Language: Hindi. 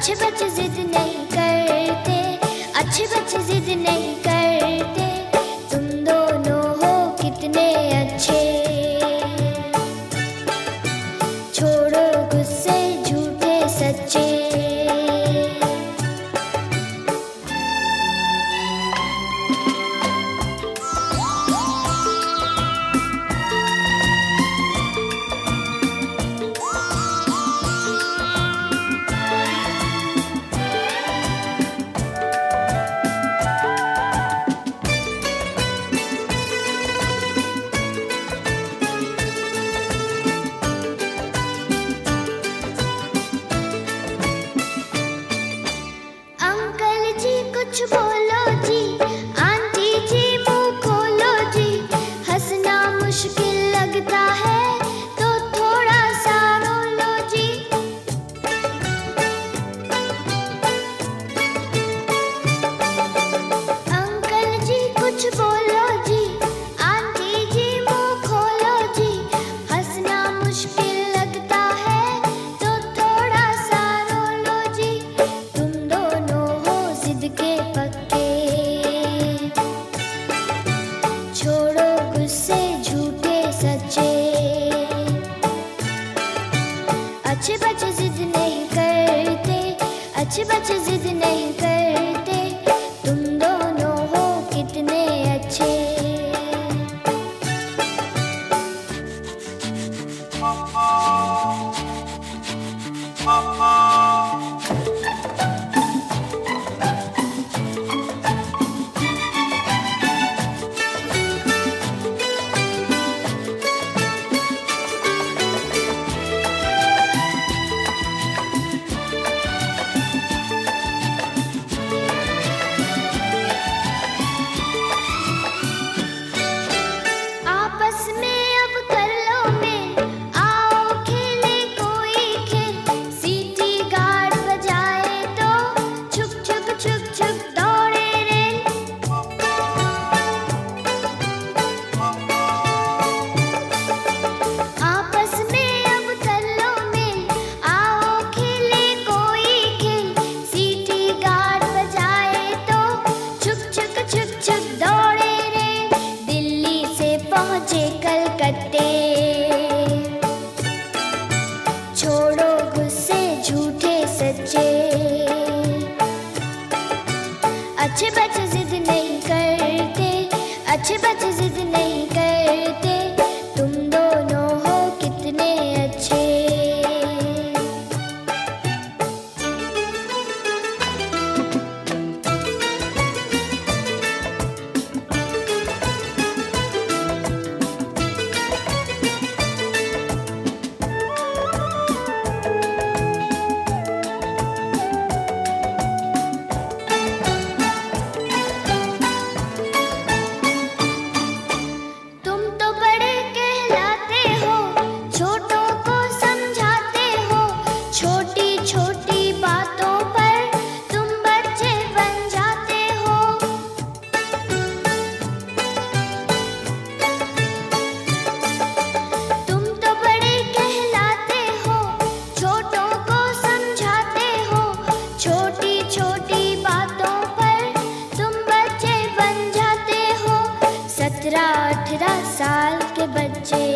अच्छे बच्चे जिद नहीं करते, अच्छे बच्चे जिद नहीं करते। तुम दोनों हो कितने अच्छे, छोड़ो गुस्से झूठे सच्चे। कुछ बोलो जी, आंटी जी मुंह खोलो जी। हंसना मुश्किल लगता है तो थोड़ा सा रो लो जी। अंकल जी कुछ बोलो जी, आंटी जी मुंह खोलो जी। हंसना मुश्किल लगता है तो थोड़ा सा रो लो जी। तुम दोनों हो जिद के पक्के, छोड़ो गुस्से झूठे सच्चे। अच्छे बच्चे जिद नहीं करते, अच्छे बच्चे जिद नहीं करते। तुम दोनों हो कितने अच्छे। आपस में अब कर लो मेल, आओ खेले कोई खेल। सीटी गार्ड बजाए तो छुक छुक छुक छुक दौड़े रेल। आपस में अब कर लो मेल, आओ खेले कोई खेल। सीटी गार्ड बजाए तो छुक छुक छुक छुक दौड़े रेल। दिल्ली से पहुंचे कलकत्ते, छोड़ो गुस्से झूठे सच्चे। अच्छे बच्चे जिद नहीं करते, अच्छे बच्चे जिद नहीं करते। तुम दोनों हो कितने अच्छे। तुम तो बड़े कहलाते हो, छोटों को समझाते हो। छोटी छोटी बातों पर तुम बच्चे बन जाते हो। तुम तो बड़े कहलाते हो, छोटों को समझाते हो। छोटी छोटी बातों पर तुम बच्चे बन जाते हो। 17-18 साल के बच्चे